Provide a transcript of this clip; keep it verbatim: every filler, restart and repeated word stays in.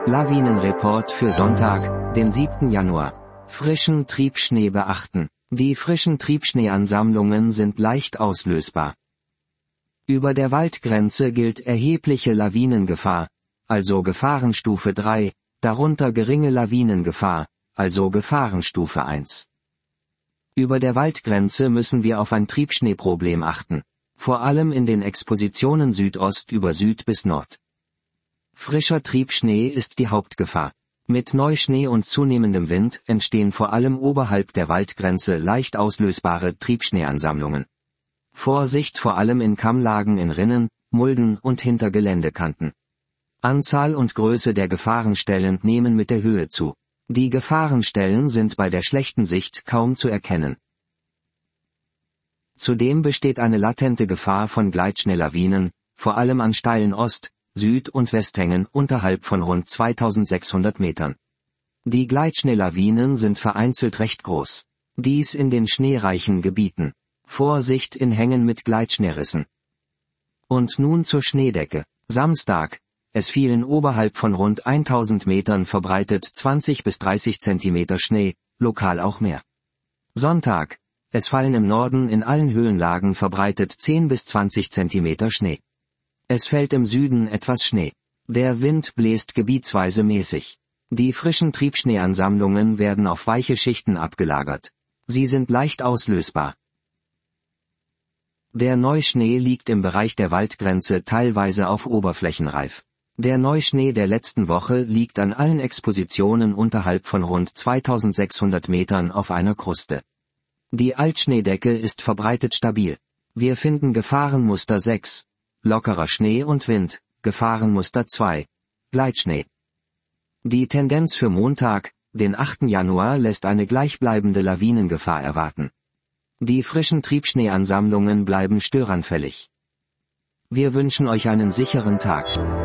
Lawinenreport für Sonntag, den siebten Januar. Frischen Triebschnee beachten. Die frischen Triebschneeansammlungen sind leicht auslösbar. Über der Waldgrenze gilt erhebliche Lawinengefahr, also Gefahrenstufe drei, darunter geringe Lawinengefahr, also Gefahrenstufe eins. Über der Waldgrenze müssen wir auf ein Triebschneeproblem achten, vor allem in den Expositionen Südost über Süd bis Nord. Frischer Triebschnee ist die Hauptgefahr. Mit Neuschnee und zunehmendem Wind entstehen vor allem oberhalb der Waldgrenze leicht auslösbare Triebschneeansammlungen. Vorsicht vor allem in Kammlagen in Rinnen, Mulden und hinter Geländekanten. Anzahl und Größe der Gefahrenstellen nehmen mit der Höhe zu. Die Gefahrenstellen sind bei der schlechten Sicht kaum zu erkennen. Zudem besteht eine latente Gefahr von Gleitschneelawinen, vor allem an steilen Ost-, Süd- und Westhängen unterhalb von rund zweitausendsechshundert Metern. Die Gleitschneelawinen sind vereinzelt recht groß. Dies in den schneereichen Gebieten. Vorsicht in Hängen mit Gleitschneerissen. Und nun zur Schneedecke. Samstag. Es fielen oberhalb von rund tausend Metern verbreitet zwanzig bis dreißig Zentimeter Schnee, lokal auch mehr. Sonntag. Es fallen im Norden in allen Höhenlagen verbreitet zehn bis zwanzig Zentimeter Schnee. Es fällt im Süden etwas Schnee. Der Wind bläst gebietsweise mäßig. Die frischen Triebschneeansammlungen werden auf weiche Schichten abgelagert. Sie sind leicht auslösbar. Der Neuschnee liegt im Bereich der Waldgrenze teilweise auf Oberflächenreif. Der Neuschnee der letzten Woche liegt an allen Expositionen unterhalb von rund zweitausendsechshundert Metern auf einer Kruste. Die Altschneedecke ist verbreitet stabil. Wir finden Gefahrenmuster sechs. Lockerer Schnee und Wind, Gefahrenmuster zwei. Gleitschnee. Die Tendenz für Montag, den achten Januar, lässt eine gleichbleibende Lawinengefahr erwarten. Die frischen Triebschneeansammlungen bleiben störanfällig. Wir wünschen euch einen sicheren Tag.